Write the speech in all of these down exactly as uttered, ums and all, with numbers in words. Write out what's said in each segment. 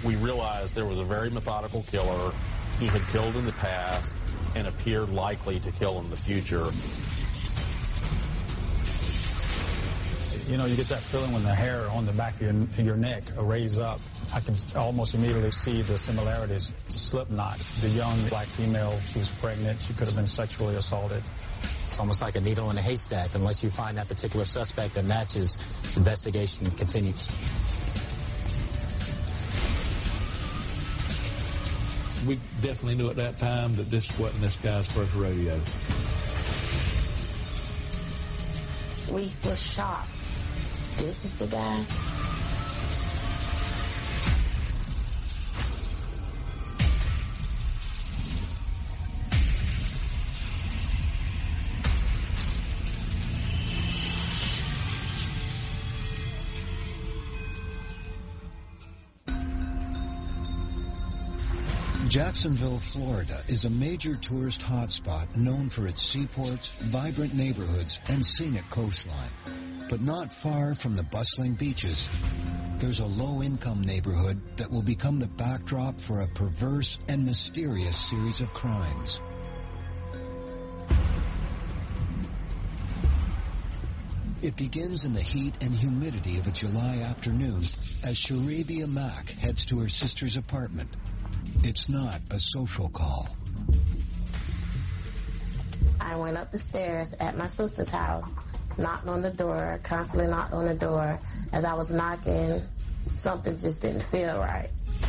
we realized there was a very methodical killer. He had killed in the past and appeared likely to kill in the future. You know, you get that feeling when the hair on the back of your, your neck raise up. I can almost immediately see the similarities. Slipknot, the young black female, she was pregnant. She could have been sexually assaulted. It's almost like a needle in a haystack. Unless you find that particular suspect that matches, the investigation continues. We definitely knew at that time that this wasn't this guy's first rodeo. We were shocked. This is the guy. Jacksonville, Florida is a major tourist hotspot known for its seaports, vibrant neighborhoods, and scenic coastline. But not far from the bustling beaches, there's a low-income neighborhood that will become the backdrop for a perverse and mysterious series of crimes. It begins in the heat and humidity of a July afternoon as Sharabia Mack heads to her sister's apartment. It's not a social call. I went up the stairs at my sister's house, knocked on the door, constantly knocked on the door. As I was knocking, something just didn't feel right.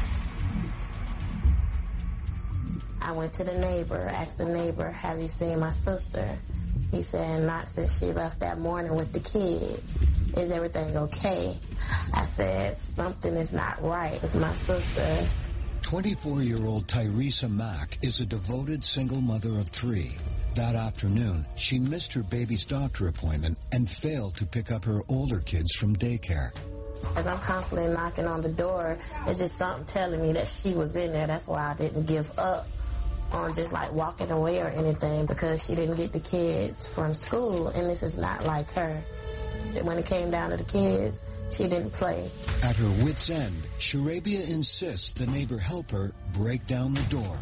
I went to the neighbor, asked the neighbor, have you seen my sister? He said, not since she left that morning with the kids. Is everything okay? I said, something is not right with my sister. twenty-four-year-old Tyresa Mack is a devoted single mother of three. That afternoon, she missed her baby's doctor appointment and failed to pick up her older kids from daycare. As I'm constantly knocking on the door, it's just something telling me that she was in there. That's why I didn't give up on just like walking away or anything, because she didn't get the kids from school, and this is not like her. When it came down to the kids, she didn't play. At her wit's end, Sharabia insists the neighbor help her break down the door.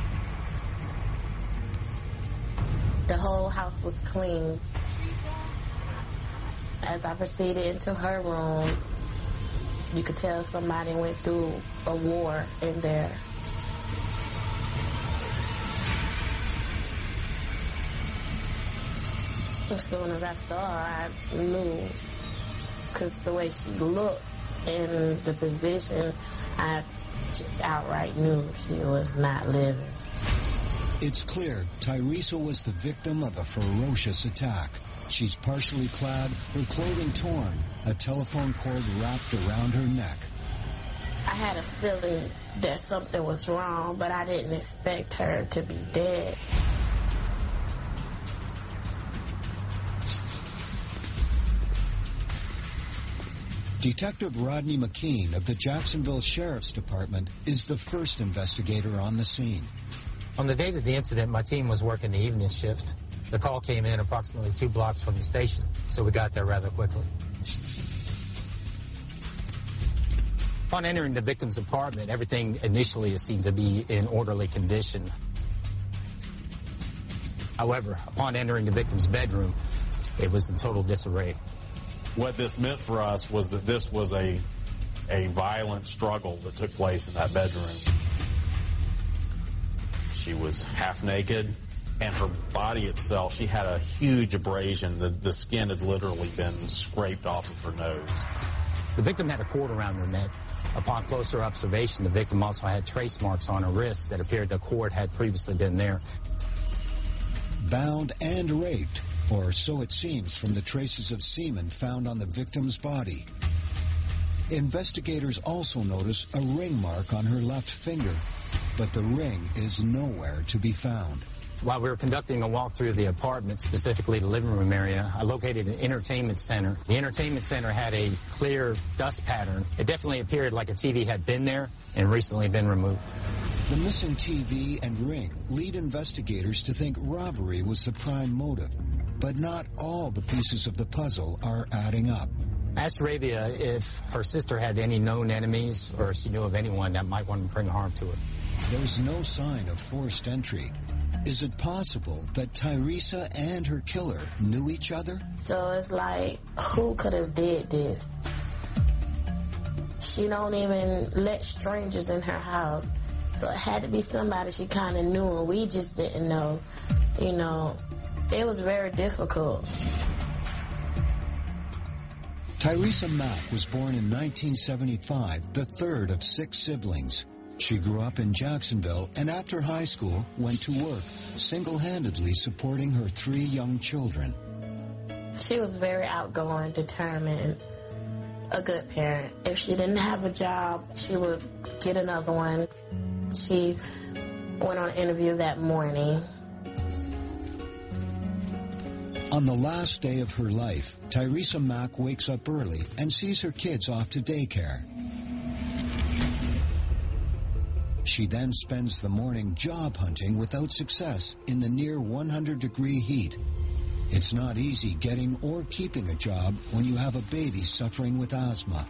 The whole house was clean. As I proceeded into her room, you could tell somebody went through a war in there. As soon as I saw her, I knew, because the way she looked and the position, I just outright knew she was not living. It's clear Tyresa was the victim of a ferocious attack. She's partially clad, her clothing torn, a telephone cord wrapped around her neck. I had a feeling that something was wrong, but I didn't expect her to be dead. Detective Rodney McKean of the Jacksonville Sheriff's Department is the first investigator on the scene. On the date of the incident, my team was working the evening shift. The call came in approximately two blocks from the station, so we got there rather quickly. Upon entering the victim's apartment, everything initially seemed to be in orderly condition. However, upon entering the victim's bedroom, it was in total disarray. What this meant for us was that this was a, a violent struggle that took place in that bedroom. She was half naked, and her body itself, she had a huge abrasion. The, the skin had literally been scraped off of her nose. The victim had a cord around her neck. Upon closer observation, the victim also had trace marks on her wrist that appeared the cord had previously been there. Bound and raped, or so it seems from the traces of semen found on the victim's body. Investigators also notice a ring mark on her left finger, but the ring is nowhere to be found. While we were conducting a walk through the apartment, specifically the living room area, I located an entertainment center. The entertainment center had a clear dust pattern. It definitely appeared like a T V had been there and recently been removed. The missing T V and ring lead investigators to think robbery was the prime motive, but not all the pieces of the puzzle are adding up. Asked Arabia if her sister had any known enemies or if she knew of anyone that might want to bring harm to her. There's no sign of forced entry. Is it possible that Tyresa and her killer knew each other? So it's like, who could have did this? She don't even let strangers in her house. So it had to be somebody she kind of knew and we just didn't know. You know, it was very difficult. Tyresa Mack was born in nineteen seventy-five, the third of six siblings. She grew up in Jacksonville and after high school went to work, single-handedly supporting her three young children. She was very outgoing, determined, a good parent. If she didn't have a job, she would get another one. She went on an interview that morning. On the last day of her life, Tyresa Mack wakes up early and sees her kids off to daycare. She then spends the morning job hunting without success in the near one hundred degree heat. It's not easy getting or keeping a job when you have a baby suffering with asthma.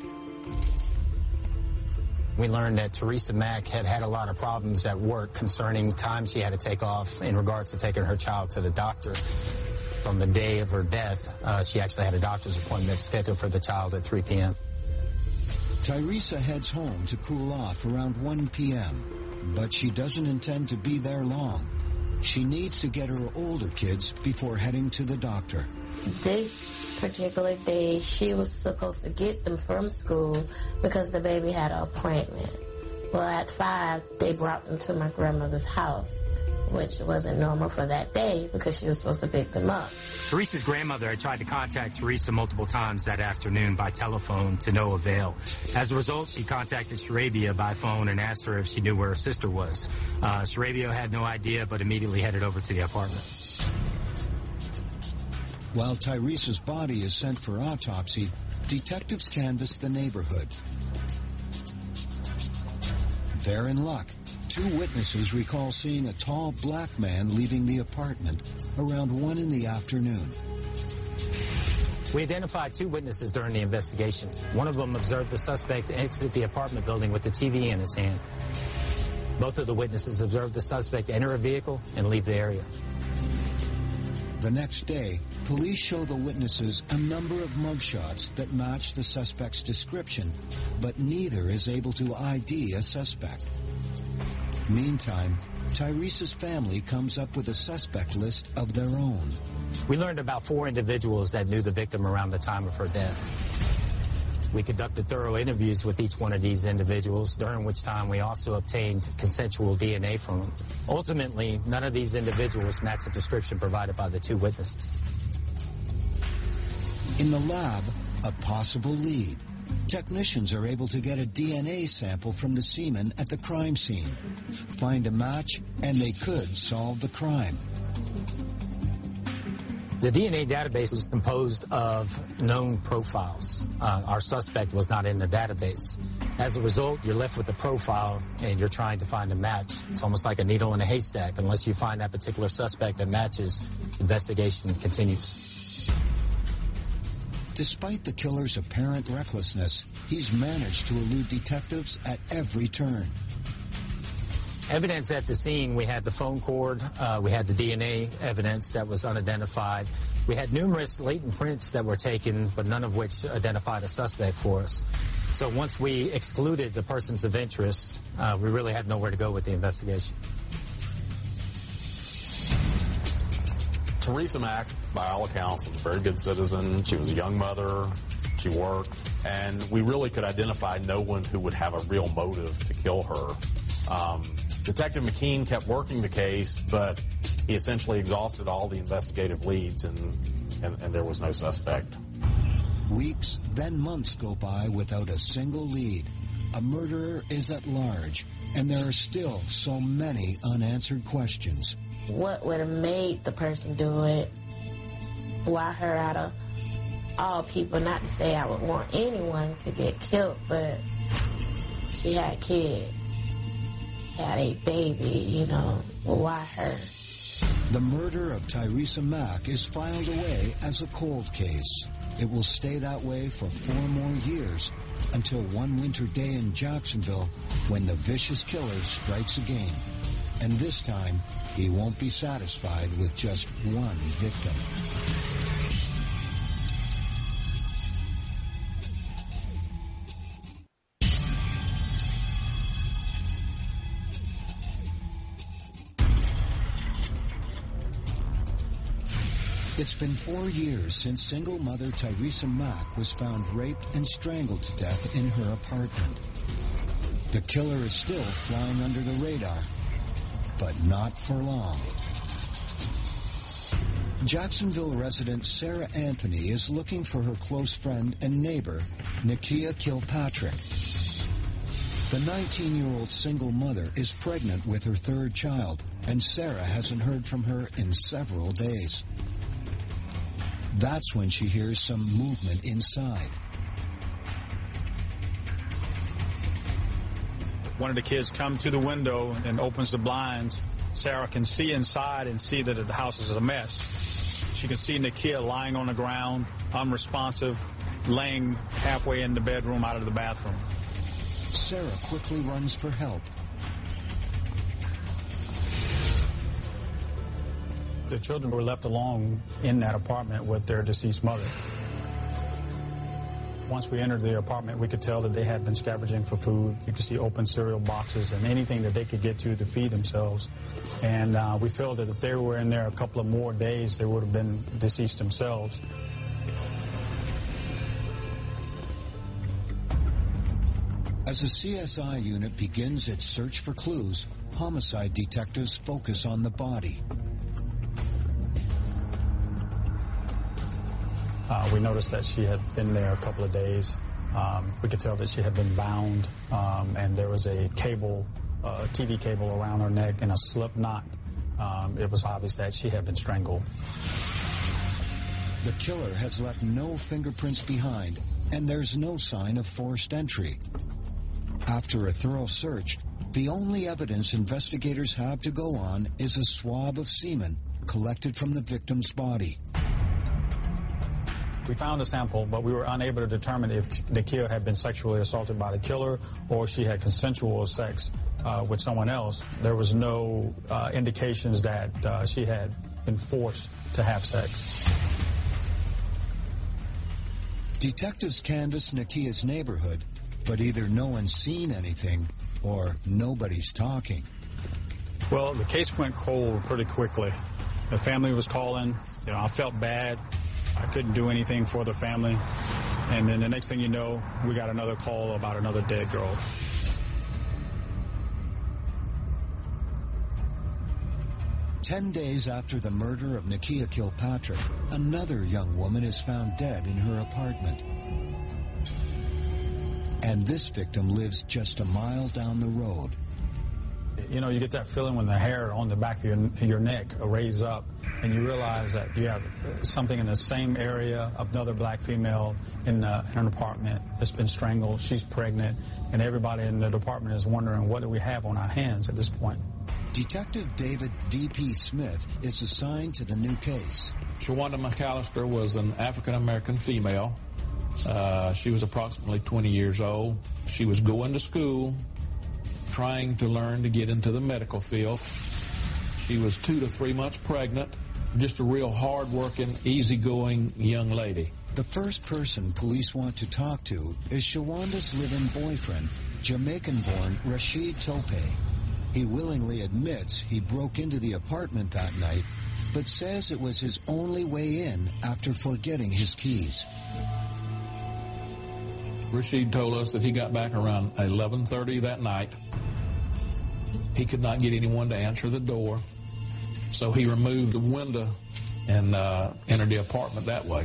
We learned that Tyresa Mack had had a lot of problems at work concerning time she had to take off in regards to taking her child to the doctor. From the day of her death, uh, she actually had a doctor's appointment scheduled for the child at three p m Tyresa heads home to cool off around one p m, but she doesn't intend to be there long. She needs to get her older kids before heading to the doctor. This particular day, she was supposed to get them from school because the baby had an appointment. Well, at five, they brought them to my grandmother's house, which wasn't normal for that day because she was supposed to pick them up. Teresa's grandmother had tried to contact Tyresa multiple times that afternoon by telephone to no avail. As a result, she contacted Sarabia by phone and asked her if she knew where her sister was. Uh, Sarabia had no idea, but immediately headed over to the apartment. While Tyresa's body is sent for autopsy, detectives canvass the neighborhood. They're in luck. Two witnesses recall seeing a tall black man leaving the apartment around one in the afternoon. We identified two witnesses during the investigation. One of them observed the suspect exit the apartment building with the T V in his hand. Both of the witnesses observed the suspect enter a vehicle and leave the area. The next day, police show the witnesses a number of mugshots that match the suspect's description, but neither is able to I D a suspect. Meantime, Tyresa's family comes up with a suspect list of their own. We learned about four individuals that knew the victim around the time of her death. We conducted thorough interviews with each one of these individuals, during which time we also obtained consensual D N A from them. Ultimately, none of these individuals matched the description provided by the two witnesses. In the lab, a possible lead. Technicians are able to get a D N A sample from the semen at the crime scene, find a match, and they could solve the crime. The D N A database was composed of known profiles. Uh, our suspect was not in the database. As a result, you're left with a profile and you're trying to find a match. It's almost like a needle in a haystack. Unless you find that particular suspect that matches, investigation continues. Despite the killer's apparent recklessness, he's managed to elude detectives at every turn. Evidence at the scene, we had the phone cord, uh, we had the D N A evidence that was unidentified. We had numerous latent prints that were taken, but none of which identified a suspect for us. So once we excluded the persons of interest, uh, we really had nowhere to go with the investigation. Tyresa Mack, by all accounts, was a very good citizen. She was a young mother. She worked. And we really could identify no one who would have a real motive to kill her. Um, Detective McKean kept working the case, but he essentially exhausted all the investigative leads, and, and, and there was no suspect. Weeks, then months go by without a single lead. A murderer is at large, and there are still so many unanswered questions. What would have made the person do it? Why her out of all people? Not to say I would want anyone to get killed, but she had kids, had a baby, you know. Well, why her? The murder of Tyresa Mack is filed away as a cold case. It will stay that way for four more years until one winter day in Jacksonville when the vicious killer strikes again. And this time, he won't be satisfied with just one victim. It's been four years since single mother Tyresa Mack was found raped and strangled to death in her apartment. The killer is still flying under the radar, but not for long. Jacksonville resident Sarah Anthony is looking for her close friend and neighbor, Nakia Kilpatrick. The nineteen-year-old single mother is pregnant with her third child, and Sarah hasn't heard from her in several days. That's when she hears some movement inside. One of the kids comes to the window and opens the blinds. Sarah can see inside and see that the house is a mess. She can see Nakia lying on the ground, unresponsive, laying halfway in the bedroom out of the bathroom. Sarah quickly runs for help. The children were left alone in that apartment with their deceased mother. Once we entered the apartment, we could tell that they had been scavenging for food. You could see open cereal boxes and anything that they could get to to feed themselves. And uh, we felt that if they were in there a couple of more days, they would have been deceased themselves. As a C S I unit begins its search for clues, homicide detectives focus on the body. Uh, we noticed that she had been there a couple of days. Um, we could tell that she had been bound, um, and there was a cable, uh, T V cable around her neck and a slip knot. Um, it was obvious that she had been strangled. The killer has left no fingerprints behind, and there's no sign of forced entry. After a thorough search, the only evidence investigators have to go on is a swab of semen collected from the victim's body. We found a sample, but we were unable to determine if Nakia had been sexually assaulted by the killer or she had consensual sex uh, with someone else. There was no uh, indications that uh, she had been forced to have sex. Detectives canvass Nakia's neighborhood, but either no one's seen anything or nobody's talking. Well, the case went cold pretty quickly. The family was calling. You know, I felt bad. I couldn't do anything for the family. And then the next thing you know, we got another call about another dead girl. Ten days after the murder of Nakia Kilpatrick, another young woman is found dead in her apartment. And this victim lives just a mile down the road. You know, you get that feeling when the hair on the back of your, your neck raise up and you realize that you have something in the same area, another black female in, the, in an apartment that's been strangled. She's pregnant, and everybody in the department is wondering, what do we have on our hands at this point? Detective David D P Smith is assigned to the new case. Shawanda McAllister was an African-American female. Uh, she was approximately twenty years old. She was going to school, trying to learn to get into the medical field. She was two to three months pregnant, just a real hard-working, easygoing young lady. The first person police want to talk to is Shawanda's live-in boyfriend, Jamaican-born Rashid Tope. He willingly admits he broke into the apartment that night, but says it was his only way in after forgetting his keys. Rashid told us that he got back around eleven thirty that night. He could not get anyone to answer the door, so he removed the window and uh, entered the apartment that way.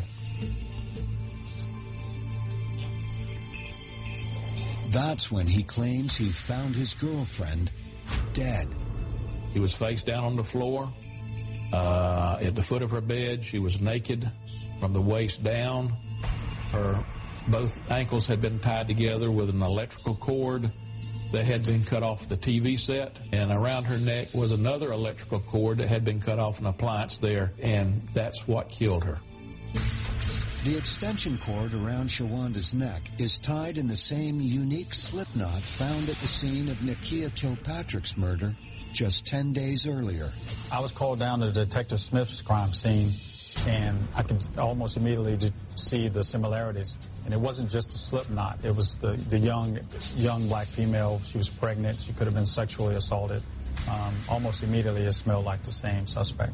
That's when he claims he found his girlfriend dead. He was face down on the floor. Uh, at the foot of her bed, she was naked from the waist down. Her both ankles had been tied together with an electrical cord that had been cut off the T V set, and around her neck was another electrical cord that had been cut off an appliance there, and that's what killed her. The extension cord around Shawanda's neck is tied in the same unique slip knot found at the scene of Nakia Kilpatrick's murder just ten days earlier. I was called down to Detective Smith's crime scene, and I could almost immediately see the similarities. And it wasn't just a slip knot. It was the, the young, young black female. She was pregnant. She could have been sexually assaulted. Um, almost immediately, it smelled like the same suspect.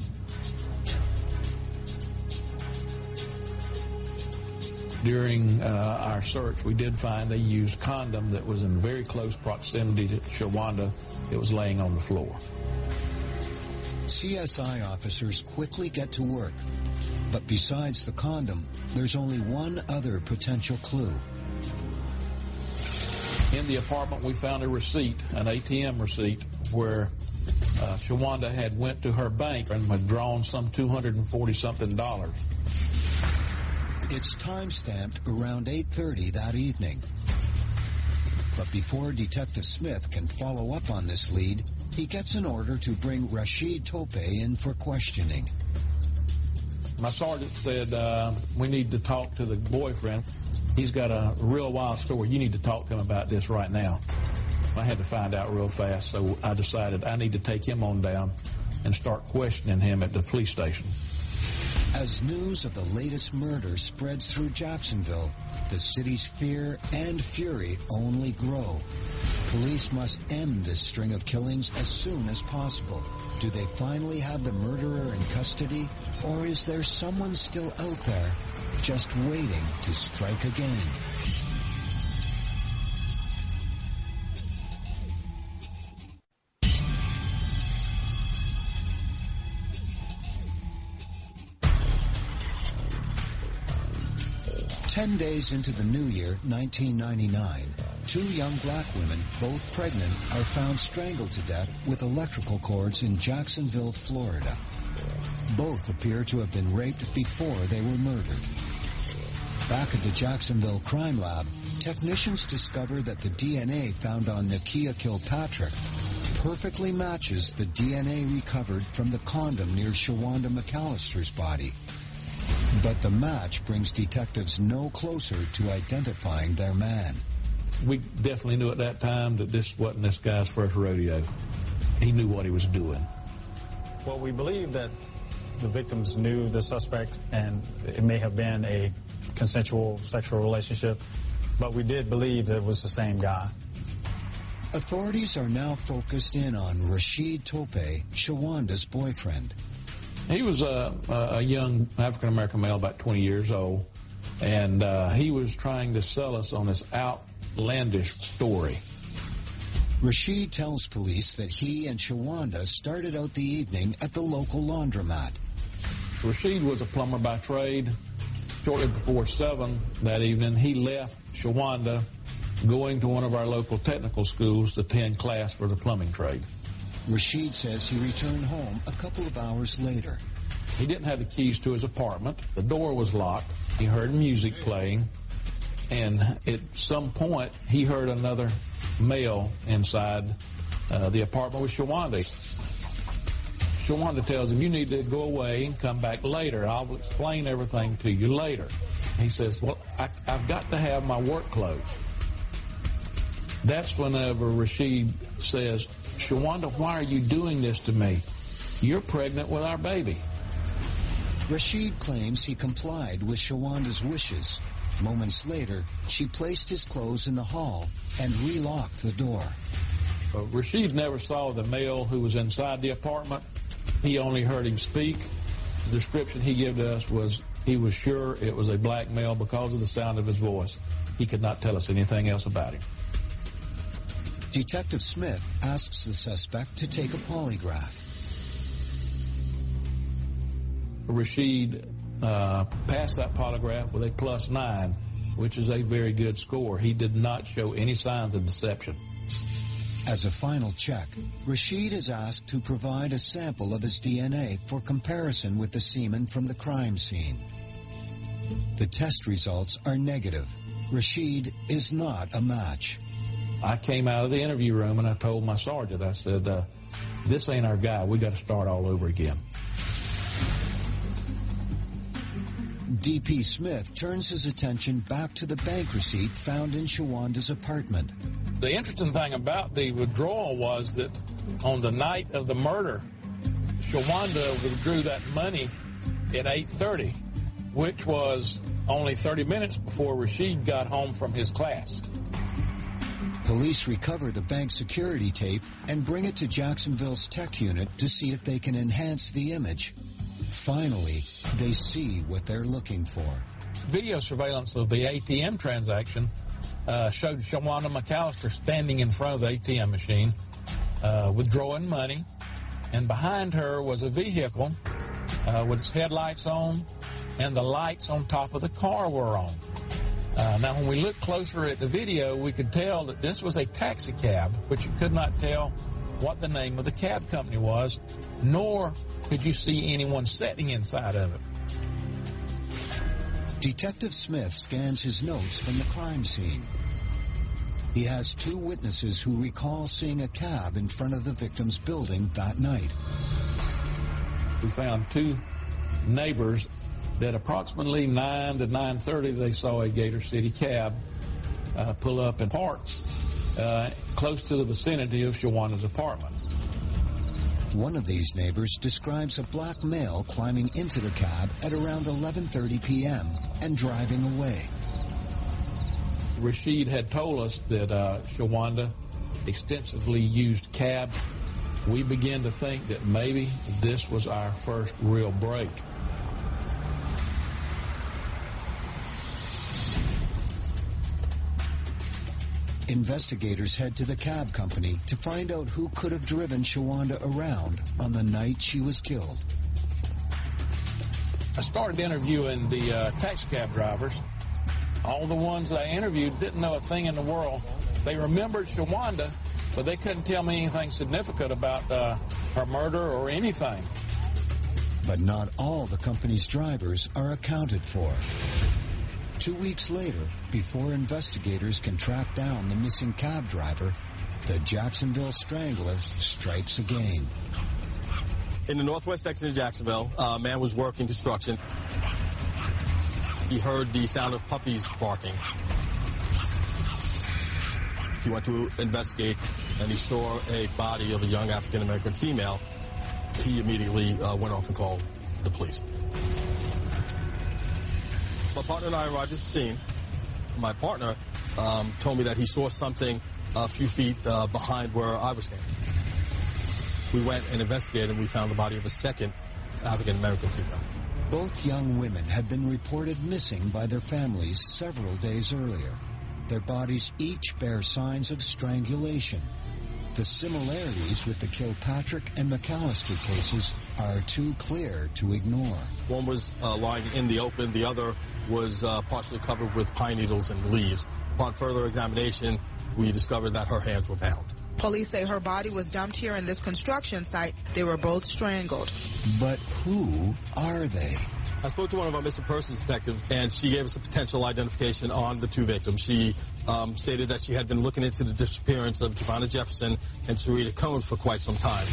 During uh, our search, we did find a used condom that was in very close proximity to Shawanda. It was laying on the floor. C S I officers quickly get to work. But besides the condom, there's only one other potential clue. In the apartment, we found a receipt, an A T M receipt, where uh, Shawanda had went to her bank and had drawn some two hundred forty something dollars. It's time-stamped around eight thirty that evening. But before Detective Smith can follow up on this lead, he gets an order to bring Rashid Tope in for questioning. My sergeant said, uh, we need to talk to the boyfriend. He's got a real wild story. You need to talk to him about this right now. I had to find out real fast, so I decided I need to take him on down and start questioning him at the police station. As news of the latest murder spreads through Jacksonville, the city's fear and fury only grow. Police must end this string of killings as soon as possible. Do they finally have the murderer in custody, or is there someone still out there just waiting to strike again? Ten days into the new year, nineteen ninety-nine, two young black women, both pregnant, are found strangled to death with electrical cords in Jacksonville, Florida. Both appear to have been raped before they were murdered. Back at the Jacksonville Crime Lab, technicians discover that the D N A found on Nakia Kilpatrick perfectly matches the D N A recovered from the condom near Shawanda McAllister's body. But the match brings detectives no closer to identifying their man. We definitely knew at that time that this wasn't this guy's first rodeo. He knew what he was doing. Well, we believe that the victims knew the suspect, and it may have been a consensual sexual relationship, but we did believe that it was the same guy. Authorities are now focused in on Rashid Tope, Shawanda's boyfriend. He was a, a young African-American male, about twenty years old, and uh, he was trying to sell us on this outlandish story. Rashid tells police that he and Shawanda started out the evening at the local laundromat. Rashid was a plumber by trade. Shortly before seven that evening, he left Shawanda going to one of our local technical schools to attend class for the plumbing trade. Rashid says he returned home a couple of hours later. He didn't have the keys to his apartment. The door was locked. He heard music playing. And at some point, he heard another male inside uh, the apartment with Shawanda. Shawanda tells him, you need to go away and come back later. I'll explain everything to you later. He says, well, I, I've got to have my work clothes. That's whenever Rashid says, Shawanda, why are you doing this to me? You're pregnant with our baby. Rashid claims he complied with Shawanda's wishes. Moments later, she placed his clothes in the hall and relocked the door. Uh, Rashid never saw the male who was inside the apartment. He only heard him speak. The description he gave to us was he was sure it was a black male because of the sound of his voice. He could not tell us anything else about him. Detective Smith asks the suspect to take a polygraph. Rashid uh, passed that polygraph with a plus nine, which is a very good score. He did not show any signs of deception. As a final check, Rashid is asked to provide a sample of his D N A for comparison with the semen from the crime scene. The test results are negative. Rashid is not a match. I came out of the interview room and I told my sergeant, I said, uh, this ain't our guy. We got to start all over again. D P Smith turns his attention back to the bank receipt found in Shawanda's apartment. The interesting thing about the withdrawal was that on the night of the murder, Shawanda withdrew that money at eight thirty, which was only thirty minutes before Rashid got home from his class. Police recover the bank security tape and bring it to Jacksonville's tech unit to see if they can enhance the image. Finally, they see what they're looking for. Video surveillance of the A T M transaction uh, showed Shawanda McAllister standing in front of the A T M machine, uh, withdrawing money, and behind her was a vehicle uh, with its headlights on, and the lights on top of the car were on. Uh, now, when we looked closer at the video, we could tell that this was a taxi cab, but you could not tell what the name of the cab company was, nor could you see anyone sitting inside of it. Detective Smith scans his notes from the crime scene. He has two witnesses who recall seeing a cab in front of the victim's building that night. We found two neighbors that approximately nine to nine thirty they saw a Gator City cab uh, pull up in parks uh, close to the vicinity of Shawanda's apartment. One of these neighbors describes a black male climbing into the cab at around eleven thirty p m and driving away. Rashid had told us that uh, Shawanda extensively used cabs. We began to think that maybe this was our first real break. Investigators head to the cab company to find out who could have driven Shawanda around on the night she was killed. I started interviewing the uh, taxi cab drivers. All the ones I interviewed didn't know a thing in the world. They remembered Shawanda, but they couldn't tell me anything significant about uh, her murder or anything. But not all the company's drivers are accounted for. Two weeks later, before investigators can track down the missing cab driver, the Jacksonville Strangler strikes again. In the northwest section of Jacksonville, a man was working construction. He heard the sound of puppies barking. He went to investigate, and he saw a body of a young African-American female. He immediately uh, went off and called the police. My partner and I arrived at the scene. My partner um, told me that he saw something a few feet uh, behind where I was standing. We went and investigated, and we found the body of a second African-American female. Both young women had been reported missing by their families several days earlier. Their bodies each bear signs of strangulation. The similarities with the Kilpatrick and McAllister cases are too clear to ignore. One was uh, lying in the open. The other was uh, partially covered with pine needles and leaves. Upon further examination, we discovered that her hands were bound. Police say her body was dumped here in this construction site. They were both strangled. But who are they? I spoke to one of our missing persons detectives, and she gave us a potential identification on the two victims. She um, stated that she had been looking into the disappearance of Giovanna Jefferson and Sarita Cohn for quite some time.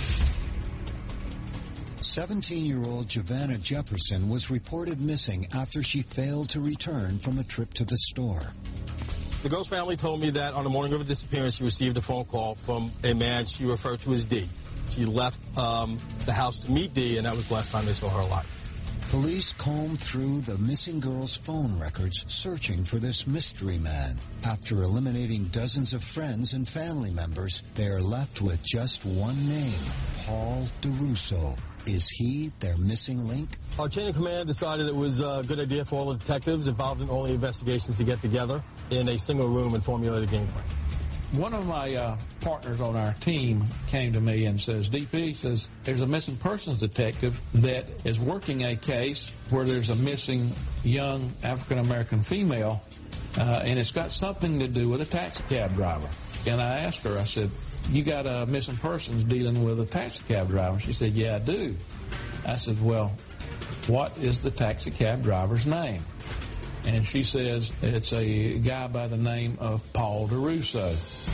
seventeen-year-old Giovanna Jefferson was reported missing after she failed to return from a trip to the store. The Ghost family told me that on the morning of her disappearance, she received a phone call from a man she referred to as D. She left um, the house to meet D, and that was the last time they saw her alive. Police combed through the missing girl's phone records searching for this mystery man. After eliminating dozens of friends and family members, they are left with just one name, Paul DeRusso. Is he their missing link? Our chain of command decided it was a good idea for all the detectives involved in all the investigations to get together in a single room and formulate a game plan. One of my uh, partners on our team came to me and says, D P, says, there's a missing persons detective that is working a case where there's a missing young African-American female, uh, and it's got something to do with a taxi cab driver. And I asked her, I said, you got a missing persons dealing with a taxi cab driver? She said, yeah, I do. I said, well, what is the taxi cab driver's name? And she says it's a guy by the name of Paul DeRusso.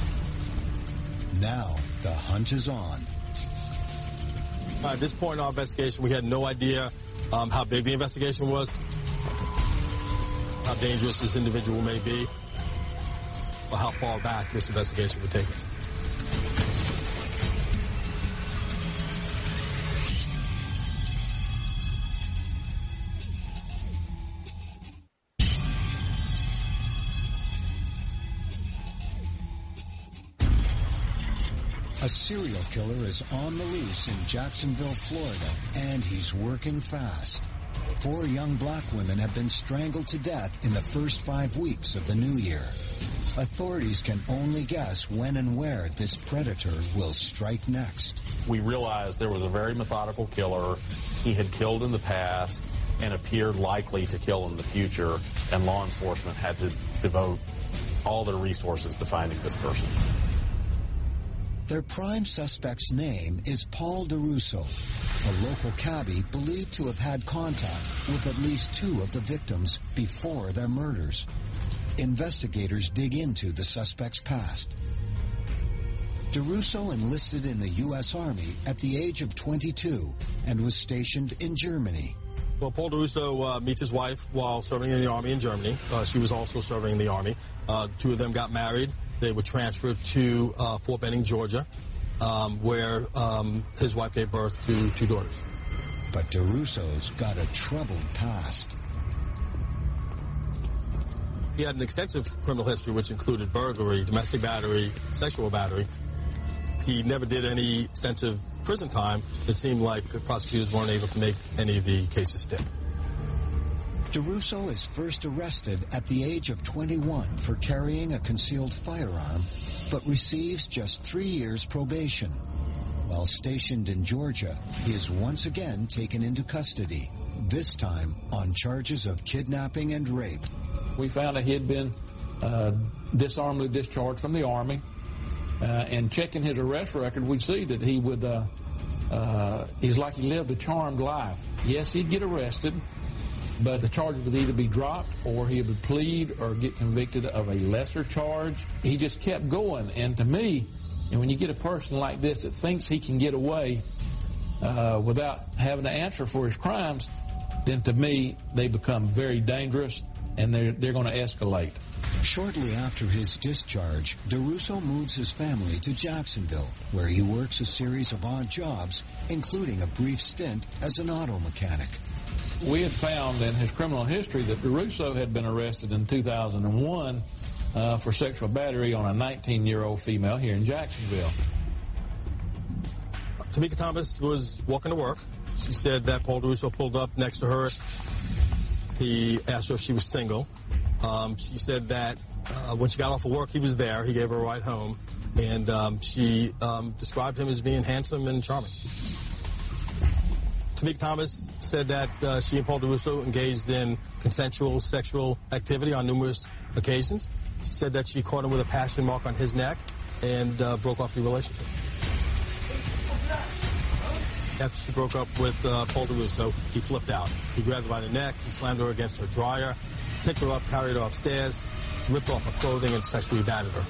Now the hunt is on. At this point in our investigation, we had no idea um, how big the investigation was. how dangerous this individual may be, or how far back this investigation would take us. A serial killer is on the loose in Jacksonville, Florida, and he's working fast. Four young black women have been strangled to death in the first five weeks of the new year. Authorities can only guess when and where this predator will strike next. We realized there was a very methodical killer. He had killed in the past and appeared likely to kill in the future, and law enforcement had to devote all their resources to finding this person. Their prime suspect's name is Paul DeRusso, a local cabbie believed to have had contact with at least two of the victims before their murders. Investigators dig into the suspect's past. DeRusso enlisted in the U S Army at the age of twenty-two and was stationed in Germany. Well, Paul DeRusso uh, meets his wife while serving in the Army in Germany. Uh, she was also serving in the Army. Uh, two of them got married. They were transferred to uh, Fort Benning, Georgia, um, where um, his wife gave birth to two daughters. But DeRusso's got a troubled past. He had an extensive criminal history, which included burglary, domestic battery, sexual battery. He never did any extensive prison time. It seemed like the prosecutors weren't able to make any of the cases stick. DeRusso is first arrested at the age of twenty-one for carrying a concealed firearm, but receives just three years probation. While stationed in Georgia, he is once again taken into custody, this time on charges of kidnapping and rape. We found that he had been uh, disarmedly discharged from the Army, uh, and checking his arrest record, we see that he would, uh, uh, he's like he lived a charmed life. Yes, he'd get arrested, but the charges would either be dropped or he would plead or get convicted of a lesser charge. He just kept going. And to me, and when you get a person like this that thinks he can get away uh, without having to answer for his crimes, then to me, they become very dangerous and they're, they're going to escalate. Shortly after his discharge, DeRusso moves his family to Jacksonville, where he works a series of odd jobs, including a brief stint as an auto mechanic. We had found in his criminal history that DeRusso had been arrested in two thousand one uh, for sexual battery on a nineteen-year-old female here in Jacksonville. Tamika Thomas was walking to work. She said that Paul DeRusso pulled up next to her. He asked her if she was single. Um, she said that uh, when she got off of work, he was there. He gave her a ride home. And um, she um, described him as being handsome and charming. Tamika Thomas said that uh, she and Paul DeRusso engaged in consensual sexual activity on numerous occasions. She said that she caught him with a passion mark on his neck and uh, broke off the relationship. After she broke up with uh, Paul DeRusso, he flipped out. He grabbed her by the neck, he slammed her against her dryer, picked her up, carried her upstairs, ripped off her clothing, and sexually battered her.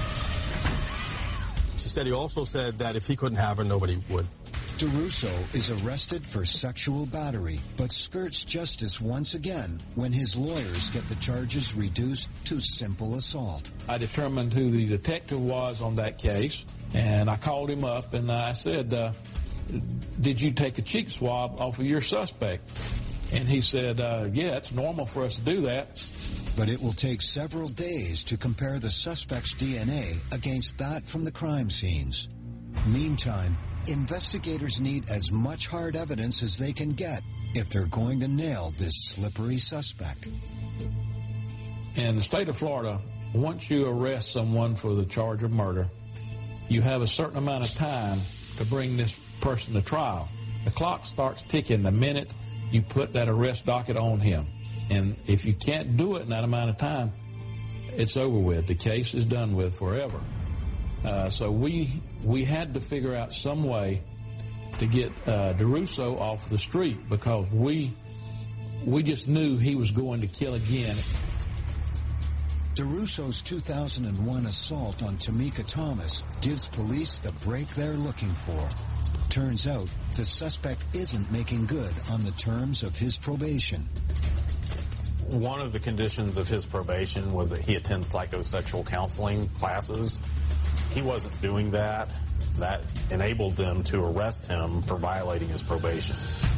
She said he also said that if he couldn't have her, nobody would. DeRusso is arrested for sexual battery, but skirts justice once again when his lawyers get the charges reduced to simple assault. I determined who the detective was on that case, and I called him up and I said, uh, did you take a cheek swab off of your suspect? And he said, uh, yeah, it's normal for us to do that. But it will take several days to compare the suspect's D N A against that from the crime scenes. Meantime, investigators need as much hard evidence as they can get if they're going to nail this slippery suspect. In the state of Florida, once you arrest someone for the charge of murder, you have a certain amount of time to bring this person to trial. The clock starts ticking the minute you put that arrest docket on him. And if you can't do it in that amount of time, it's over with. The case is done with forever. Uh, so we we had to figure out some way to get uh, DeRusso off the street because we we just knew he was going to kill again. DeRusso's two thousand one assault on Tamika Thomas gives police the break they're looking for. Turns out the suspect isn't making good on the terms of his probation. One of the conditions of his probation was that he attend psychosexual counseling classes. He wasn't doing that. That enabled them to arrest him for violating his probation.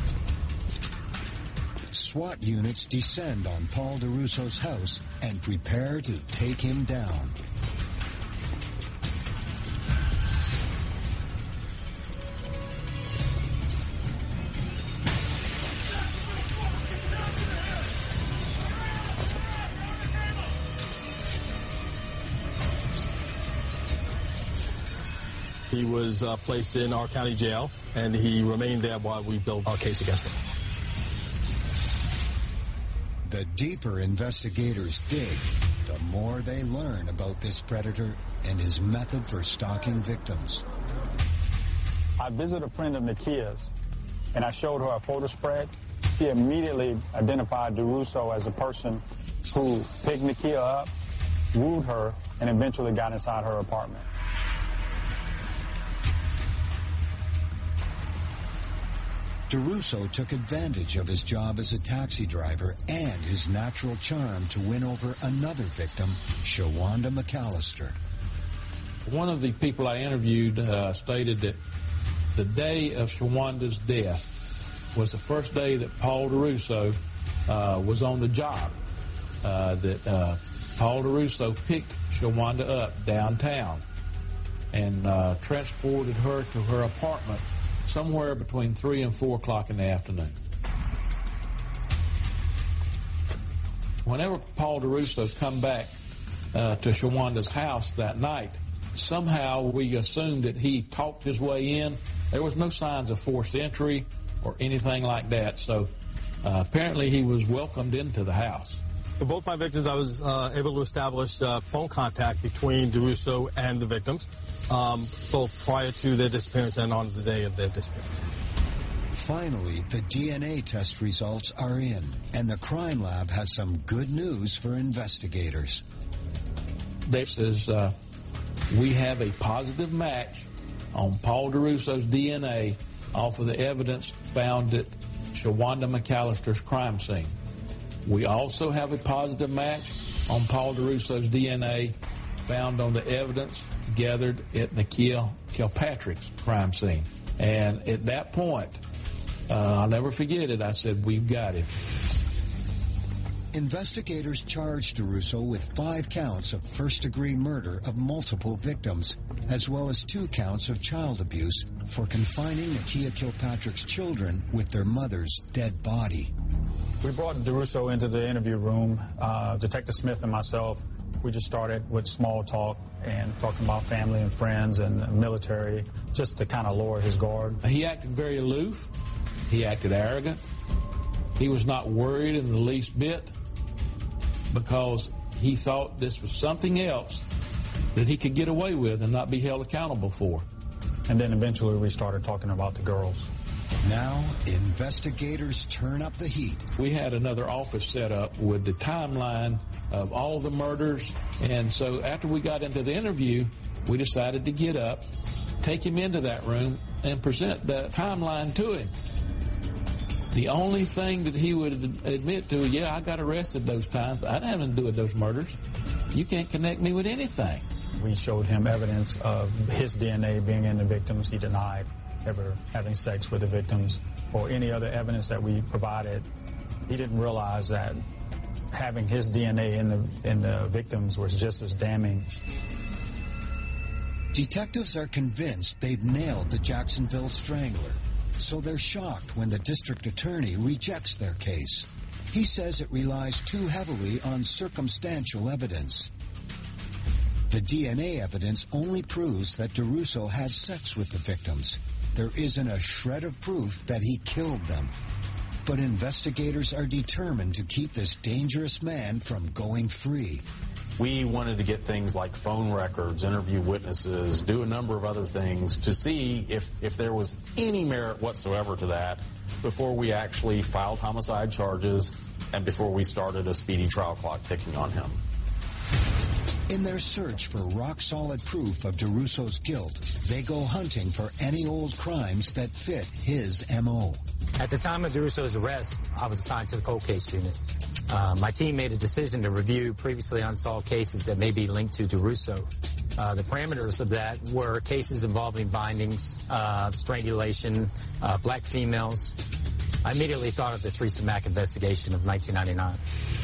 SWAT units descend on Paul DeRusso's house and prepare to take him down. He was uh, placed in our county jail, and he remained there while we built our case against him. The deeper investigators dig, the more they learn about this predator and his method for stalking victims. I visited a friend of Nakia's, and I showed her a photo spread. She immediately identified DeRusso as a person who picked Nakia up, wooed her, and eventually got inside her apartment. DeRusso took advantage of his job as a taxi driver and his natural charm to win over another victim, Shawanda McAllister. One of the people I interviewed uh, stated that the day of Shawanda's death was the first day that Paul DeRusso uh, was on the job, uh, that uh, Paul DeRusso picked Shawanda up downtown and uh, transported her to her apartment somewhere between three and four o'clock in the afternoon. Whenever Paul DeRusso come back uh, to Shawanda's house that night, somehow we assumed that he talked his way in. There was no signs of forced entry or anything like that, so uh, apparently he was welcomed into the house. For both my victims, I was uh, able to establish uh, phone contact between DeRusso and the victims, um, both prior to their disappearance and on the day of their disappearance. Finally, the D N A test results are in, and the crime lab has some good news for investigators. This is, uh, we have a positive match on Paul DeRusso's D N A off of the evidence found at Shawanda McAllister's crime scene. We also have a positive match on Paul DeRusso's D N A found on the evidence gathered at Nakia Kilpatrick's crime scene. And at that point, uh, I'll never forget it, I said, we've got him. Investigators charged DeRusso with five counts of first-degree murder of multiple victims, as well as two counts of child abuse for confining Nakia Kilpatrick's children with their mother's dead body. We brought DeRusso into the interview room. Uh, Detective Smith and myself, we just started with small talk and talking about family and friends and military, just to kind of lower his guard. He acted very aloof. He acted arrogant. He was not worried in the least bit because he thought this was something else that he could get away with and not be held accountable for. And then eventually we started talking about the girls. Now, investigators turn up the heat. We had another office set up with the timeline of all the murders, and so after we got into the interview, we decided to get up, take him into that room, and present the timeline to him. The only thing that he would admit to, yeah, I got arrested those times, but I didn't have anything to do with those murders. You can't connect me with anything. We showed him evidence of his D N A being in the victims. He denied ever having sex with the victims or any other evidence that we provided. He didn't realize that having his D N A in the, in the victims was just as damning. Detectives are convinced they've nailed the Jacksonville Strangler, so they're shocked when the district attorney rejects their case. He says it relies too heavily on circumstantial evidence. The D N A evidence only proves that DeRusso had sex with the victims. There isn't a shred of proof that he killed them. But investigators are determined to keep this dangerous man from going free. We wanted to get things like phone records, interview witnesses, do a number of other things to see if, if there was any merit whatsoever to that before we actually filed homicide charges and before we started a speedy trial clock ticking on him. In their search for rock-solid proof of DeRusso's guilt, they go hunting for any old crimes that fit his M O. At the time of DeRusso's arrest, I was assigned to the cold case unit. Uh, my team made a decision to review previously unsolved cases that may be linked to DeRusso. Uh, the parameters of that were cases involving bindings, uh, strangulation, uh, black females. I immediately thought of the Teresa Mack investigation of nineteen ninety-nine.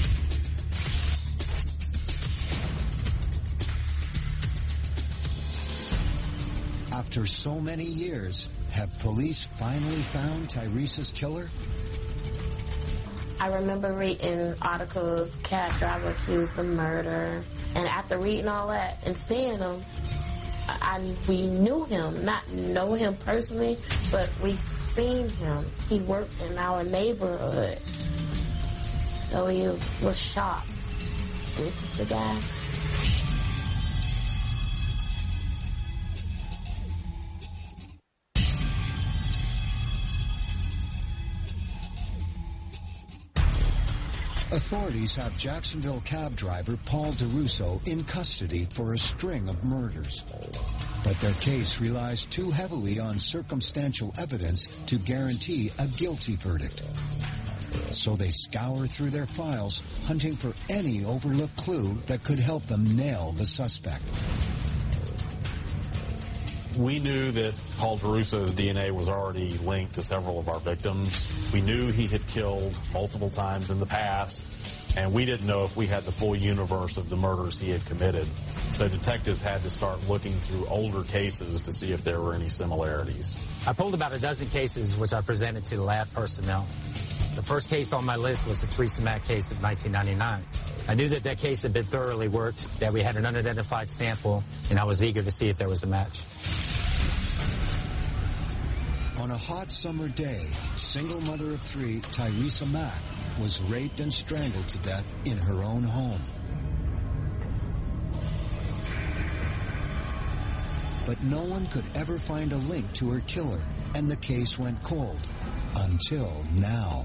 After so many years, have police finally found Tyresa's killer? I remember reading articles, cab driver accused of murder, and after reading all that and seeing him, I, we knew him, not know him personally, but we seen him. He worked in our neighborhood, so he was shocked. This is the guy. Authorities have Jacksonville cab driver Paul DeRusso in custody for a string of murders. But their case relies too heavily on circumstantial evidence to guarantee a guilty verdict. So they scour through their files, hunting for any overlooked clue that could help them nail the suspect. We knew that Paul DeRusso's D N A was already linked to several of our victims. We knew he had killed multiple times in the past, and we didn't know if we had the full universe of the murders he had committed. So detectives had to start looking through older cases to see if there were any similarities. I pulled about a dozen cases which I presented to the lab personnel. The first case on my list was the Teresa Mack case of nineteen ninety-nine. I knew that that case had been thoroughly worked, that we had an unidentified sample, and I was eager to see if there was a match. On a hot summer day, single mother of three, Teresa Mack, was raped and strangled to death in her own home. But no one could ever find a link to her killer, and the case went cold. Until now.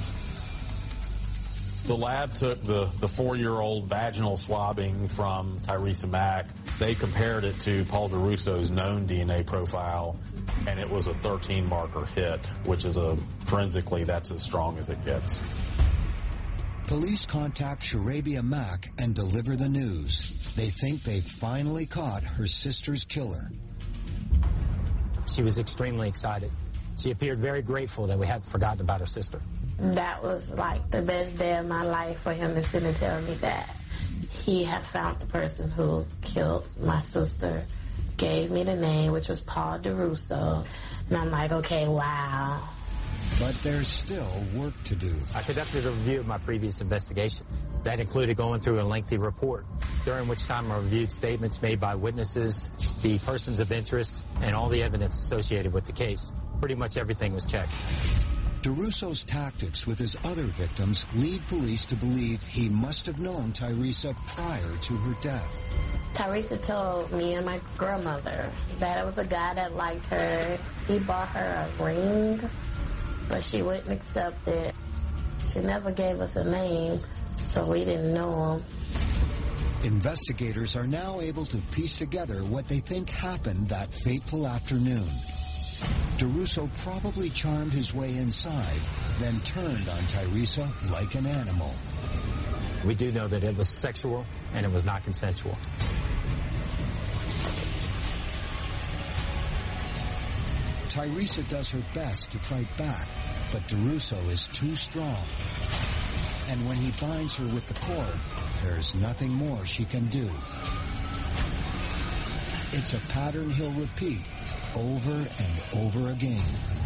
The lab took the, the four-year-old vaginal swabbing from Teresa Mack. They compared it to Paul DeRusso's known D N A profile, and it was a thirteen marker hit, which is a, forensically, that's as strong as it gets. Police contact Sharabia Mack and deliver the news. They think they've finally caught her sister's killer. She was extremely excited. She appeared very grateful that we hadn't forgotten about her sister. That was like the best day of my life for him to sit and tell me that he had found the person who killed my sister, gave me the name, which was Paul DeRusso. And I'm like, okay, wow. But there's still work to do. I conducted a review of my previous investigation. That included going through a lengthy report, during which time I reviewed statements made by witnesses, the persons of interest, and all the evidence associated with the case. Pretty much everything was checked. DeRusso's tactics with his other victims lead police to believe he must have known Teresa prior to her death. Teresa told me and my grandmother that it was a guy that liked her. He bought her a ring, but she wouldn't accept it. She never gave us a name, so we didn't know him. Investigators are now able to piece together what they think happened that fateful afternoon. DeRusso probably charmed his way inside, then turned on Teresa like an animal. We do know that it was sexual and it was not consensual. Teresa does her best to fight back, but DeRusso is too strong. And when he binds her with the cord, there's nothing more she can do. It's a pattern he'll repeat over and over again.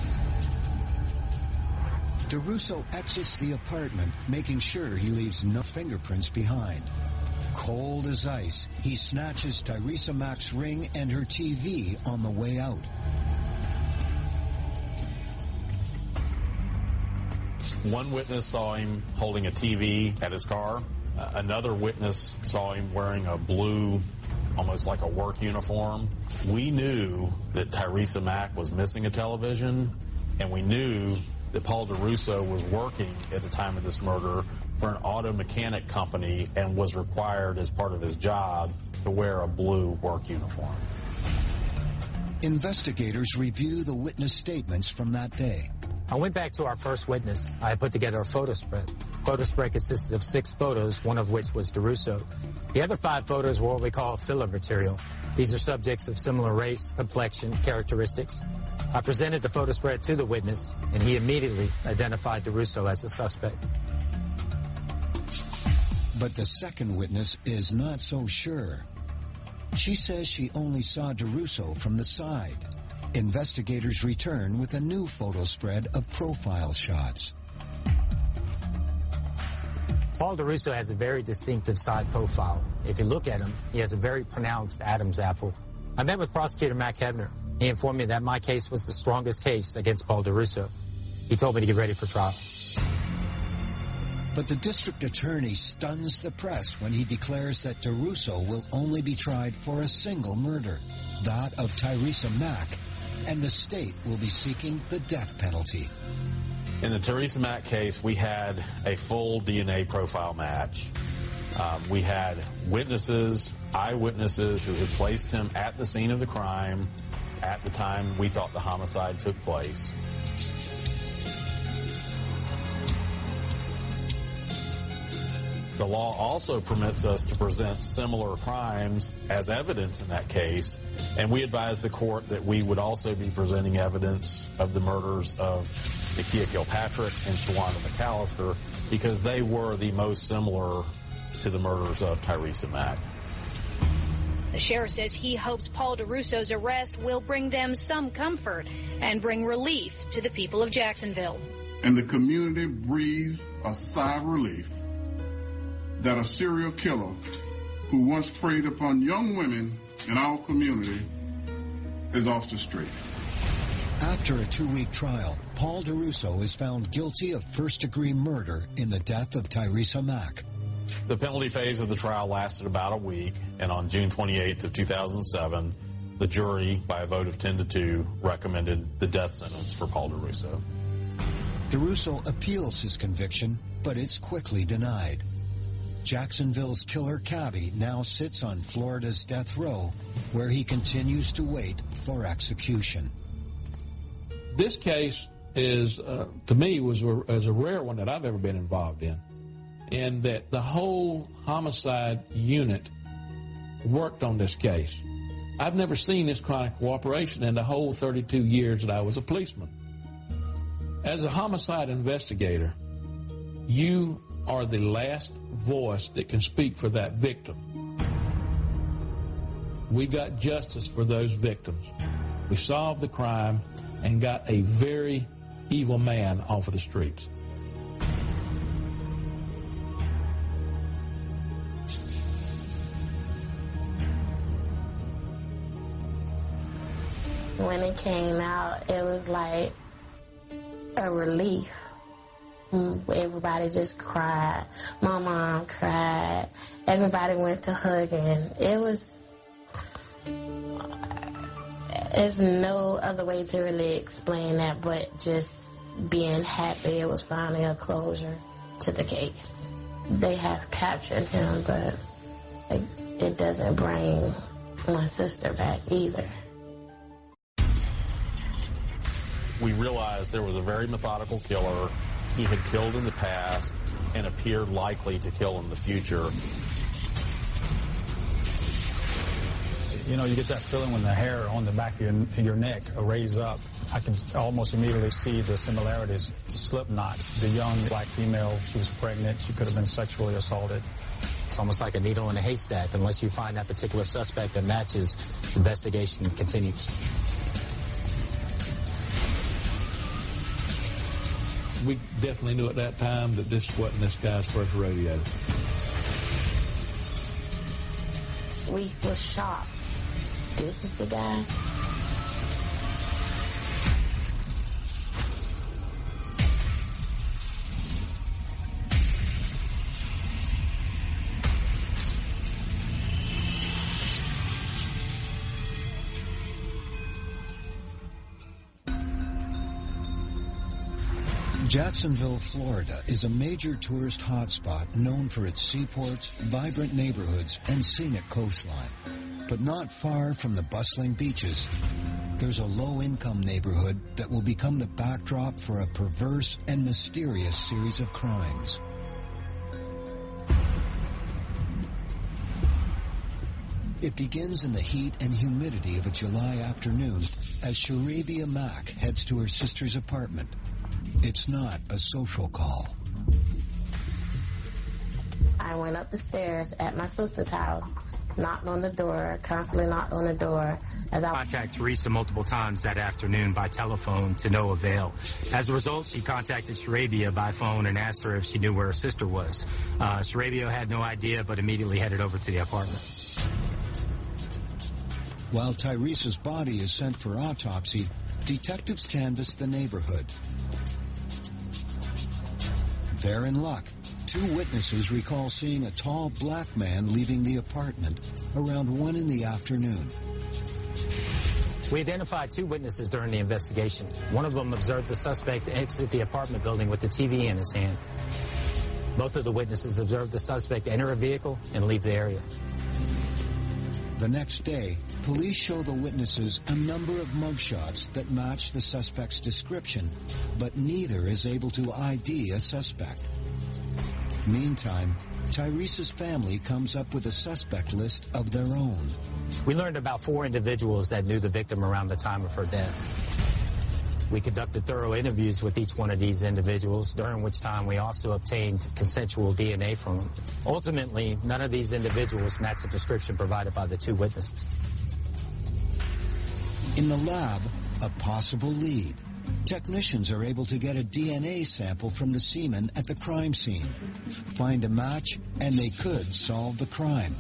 DeRusso exits the apartment, making sure he leaves no fingerprints behind. Cold as ice, he snatches Teresa Mack's ring and her T V on the way out. One witness saw him holding a T V at his car. Uh, another witness saw him wearing a blue, almost like a work uniform. We knew that Teresa Mack was missing a television, and we knew that Paul DeRusso was working at the time of this murder for an auto mechanic company and was required as part of his job to wear a blue work uniform. Investigators review the witness statements from that day. I went back to our first witness. I had put together a photo spread. Photo spread consisted of six photos, one of which was DeRusso. The other five photos were what we call filler material. These are subjects of similar race, complexion, characteristics. I presented the photo spread to the witness, and he immediately identified DeRusso as a suspect. But the second witness is not so sure. She says she only saw DeRusso from the side. Investigators return with a new photo spread of profile shots. Paul DeRusso has a very distinctive side profile. If you look at him, he has a very pronounced Adam's apple. I met with Prosecutor Mac Hebner. He informed me that my case was the strongest case against Paul DeRusso. He told me to get ready for trial. But the district attorney stuns the press when he declares that DeRusso will only be tried for a single murder, that of Tyresa Mack, and the state will be seeking the death penalty. In the Tyresa Mack case, we had a full D N A profile match. Um, we had witnesses, eyewitnesses who had placed him at the scene of the crime at the time we thought the homicide took place. The law also permits us to present similar crimes as evidence in that case, and we advised the court that we would also be presenting evidence of the murders of Nakia Kilpatrick and Shawanda McAllister because they were the most similar to the murders of Tyresa Mack. The sheriff says he hopes Paul DeRusso's arrest will bring them some comfort and bring relief to the people of Jacksonville. And the community breathes a sigh of relief that a serial killer who once preyed upon young women in our community is off the street. After a two-week trial, Paul DeRusso is found guilty of first-degree murder in the death of Tyresa Mack. The penalty phase of the trial lasted about a week, and on June twenty-eighth of two thousand seven, the jury, by a vote of ten to two, recommended the death sentence for Paul DeRusso. DeRusso appeals his conviction, but it's quickly denied. Jacksonville's killer cabbie now sits on Florida's death row, where he continues to wait for execution. This case is, uh, to me, was a, is a rare one that I've ever been involved in, in that the whole homicide unit worked on this case. I've never seen this kind of cooperation in the whole thirty-two years that I was a policeman. As a homicide investigator, you are the last voice that can speak for that victim. We got justice for those victims. We solved the crime and got a very evil man off of the streets. When it came out, it was like a relief. Everybody just cried. My mom cried. Everybody went to hugging. It was, there's no other way to really explain that but just being happy it was finally a closure to the case. They have captured him, but it, it doesn't bring my sister back either. We realized there was a very methodical killer. He had killed in the past and appeared likely to kill in the future. You know, you get that feeling when the hair on the back of your, your neck raise up. I can almost immediately see the similarities. The slip knot, the young black female, she was pregnant, she could have been sexually assaulted. It's almost like a needle in a haystack. Unless you find that particular suspect that matches, the investigation continues. We definitely knew at that time that this wasn't this guy's first rodeo. We was shocked. This is the guy. Jacksonville, Florida is a major tourist hotspot known for its seaports, vibrant neighborhoods, and scenic coastline. But not far from the bustling beaches, there's a low-income neighborhood that will become the backdrop for a perverse and mysterious series of crimes. It begins in the heat and humidity of a July afternoon as Sharabia Mack heads to her sister's apartment. It's not a social call. I went up the stairs at my sister's house, knocked on the door, constantly knocked on the door. As I contacted Teresa multiple times that afternoon by telephone to no avail. As a result, she contacted Sharabia by phone and asked her if she knew where her sister was. Uh, Sharabia had no idea, but immediately headed over to the apartment. While Tyresa's body is sent for autopsy, detectives canvass the neighborhood. They're in luck. Two witnesses recall seeing a tall black man leaving the apartment around one in the afternoon. We identified two witnesses during the investigation. One of them observed the suspect exit the apartment building with the T V in his hand. Both of the witnesses observed the suspect enter a vehicle and leave the area. The next day, police show the witnesses a number of mugshots that match the suspect's description, but neither is able to I D a suspect. Meantime, Tyresa's family comes up with a suspect list of their own. We learned about four individuals that knew the victim around the time of her death. We conducted thorough interviews with each one of these individuals, during which time we also obtained consensual D N A from them. Ultimately, none of these individuals matched the description provided by the two witnesses. In the lab, a possible lead. Technicians are able to get a D N A sample from the semen at the crime scene, find a match, and they could solve the crime.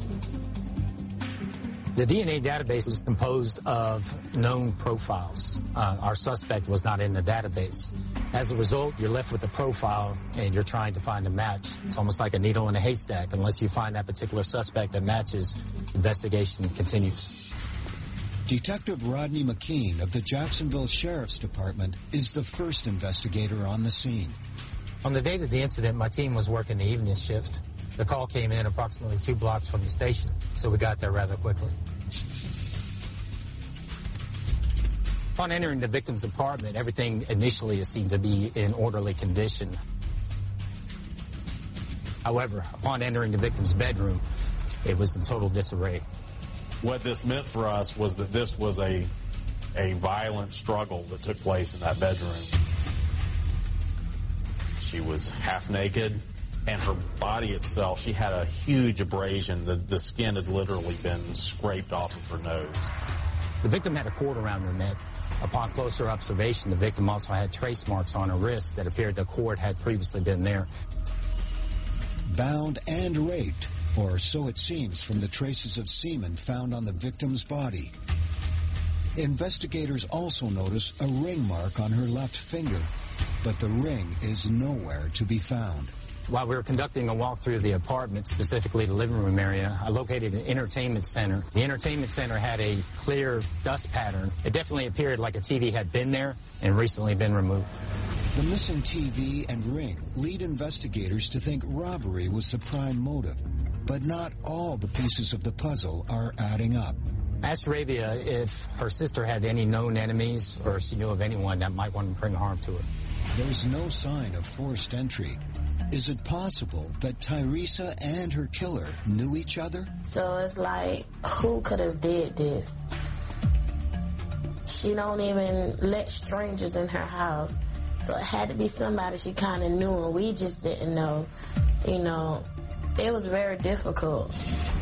The D N A database is composed of known profiles. Uh, our suspect was not in the database. As a result, you're left with a profile and you're trying to find a match. It's almost like a needle in a haystack. Unless you find that particular suspect that matches, investigation continues. Detective Rodney McKean of the Jacksonville Sheriff's Department is the first investigator on the scene. On the date of the incident, my team was working the evening shift. The call came in approximately two blocks from the station, so we got there rather quickly. Upon entering the victim's apartment, everything initially seemed to be in orderly condition. However, upon entering the victim's bedroom, it was in total disarray. What this meant for us was that this was a a violent struggle that took place in that bedroom. She was half naked, and her body itself, she had a huge abrasion. The, the skin had literally been scraped off of her nose. The victim had a cord around her neck. Upon closer observation, the victim also had trace marks on her wrist that appeared the cord had previously been there. Bound and raped, or so it seems from the traces of semen found on the victim's body. Investigators also notice a ring mark on her left finger, but the ring is nowhere to be found. While we were conducting a walk through the apartment, specifically the living room area, I located an entertainment center. The entertainment center had a clear dust pattern. It definitely appeared like a T V had been there and recently been removed. The missing T V and ring lead investigators to think robbery was the prime motive, but not all the pieces of the puzzle are adding up. I asked Sharabia if her sister had any known enemies or if she knew of anyone that might want to bring harm to her. There's no sign of forced entry. Is it possible that Tyresa and her killer knew each other? So it's like, who could have did this? She don't even let strangers in her house. So it had to be somebody she kind of knew and we just didn't know. You know, it was very difficult.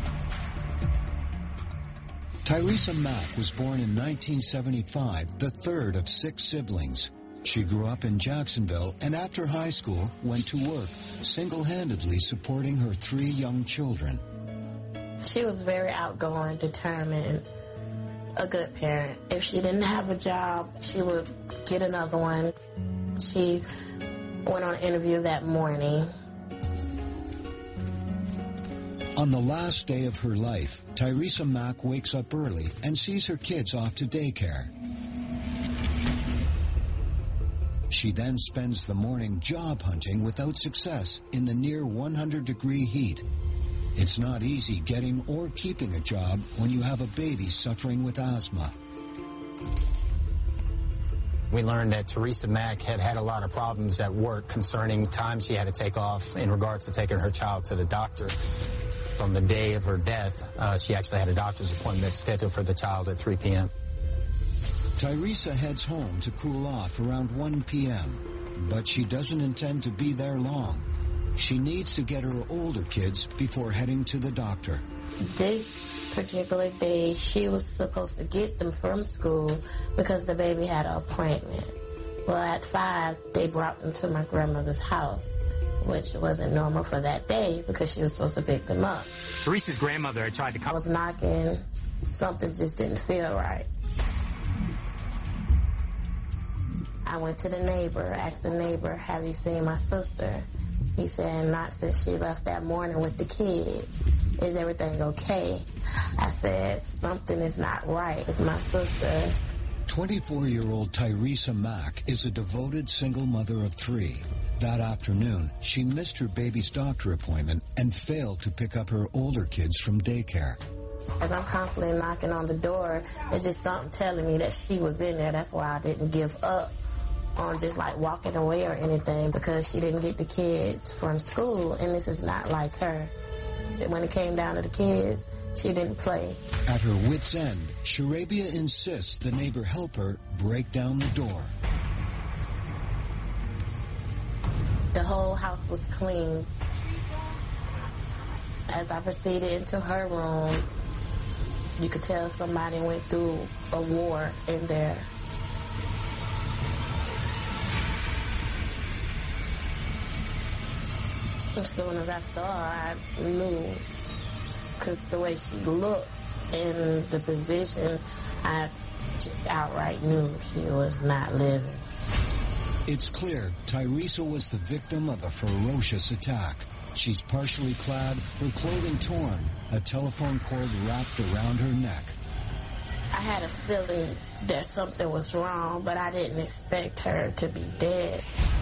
Tyresa Mack was born in nineteen seventy-five, the third of six siblings. She grew up in Jacksonville and after high school went to work, single-handedly supporting her three young children. She was very outgoing, determined, a good parent. If she didn't have a job, she would get another one. She went on an interview that morning. On the last day of her life, Tyresa Mack wakes up early and sees her kids off to daycare. She then spends the morning job hunting without success in the near one hundred degree heat. It's not easy getting or keeping a job when you have a baby suffering with asthma. We learned that Teresa Mack had had a lot of problems at work concerning time she had to take off in regards to taking her child to the doctor. From the day of her death, uh, she actually had a doctor's appointment scheduled for the child at three p m Teresa heads home to cool off around one p m, but she doesn't intend to be there long. She needs to get her older kids before heading to the doctor. This particular day, she was supposed to get them from school because the baby had an appointment. Well, at five, they brought them to my grandmother's house, which wasn't normal for that day because she was supposed to pick them up. Teresa's grandmother had tried to come. I was knocking. Something just didn't feel right. I went to the neighbor, asked the neighbor, have you seen my sister? He said, not since she left that morning with the kids. Is everything okay? I said, something is not right with my sister. twenty-four-year-old Teresa Mack is a devoted single mother of three. That afternoon, she missed her baby's doctor appointment and failed to pick up her older kids from daycare. As I'm constantly knocking on the door, it's just something telling me that she was in there. That's why I didn't give up on just like walking away or anything, because she didn't get the kids from school, and this is not like her. When it came down to the kids, she didn't play. At her wit's end, Sharabia insists the neighbor help her break down the door. The whole house was clean. As I proceeded into her room, you could tell somebody went through a war in there. As soon as I saw her, I knew, because the way she looked and the position, I just outright knew she was not living. It's clear Teresa was the victim of a ferocious attack. She's partially clad, her clothing torn, a telephone cord wrapped around her neck. I had a feeling that something was wrong, but I didn't expect her to be dead.